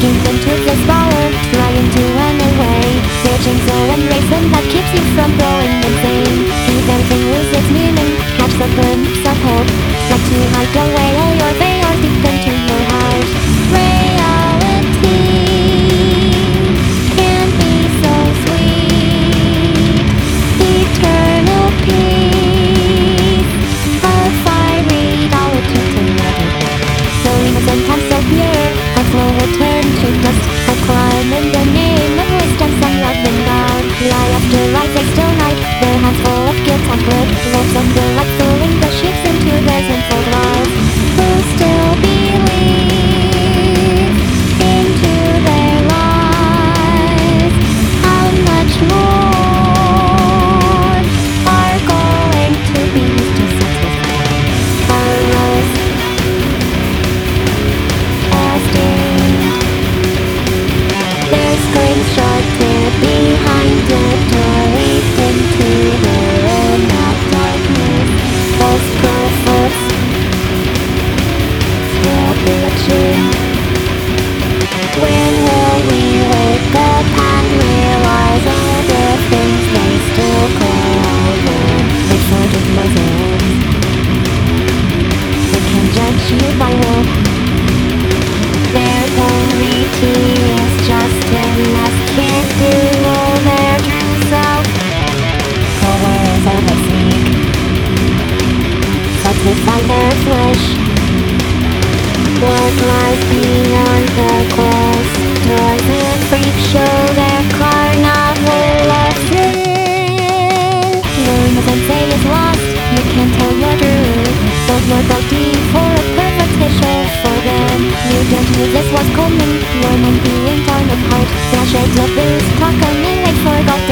Sinking into this power, trying to run away. Searching for one reason that keeps you from going insane. If everything loses meaning, catch the glimpse of hope. Like to hide away all your fears deep into your heart. Reality can be so sweet. Eternal peace, a fiery reality to never get. So innocent and so pure, a flow will turn to dust. A crime in the name of wisdom, some love and doubt. Lie after lie, face till night, their hands full of guilt and blood. Loaves of the light pulling the sheets into their sinful lives. Who still believe into their lies? How much more are going to be used to satisfy our rose? There's great shelter behind the door leading to the realm of darkness. False prophets still watching. When will we wake up and realize all the things they still call over? They forget Muslims. They can judge you by war. Their purity is just enough, can't do all their true self. Colors of a seek, satisfy their flesh. What lies beyond the cross? Toys and freaks show their carnival of sin. Learn the say is lost, you can't tell your truth. Sold your body for a perfect show for them. You don't know this was coming, your mind being torn apart. Flashes of this talk and they forgot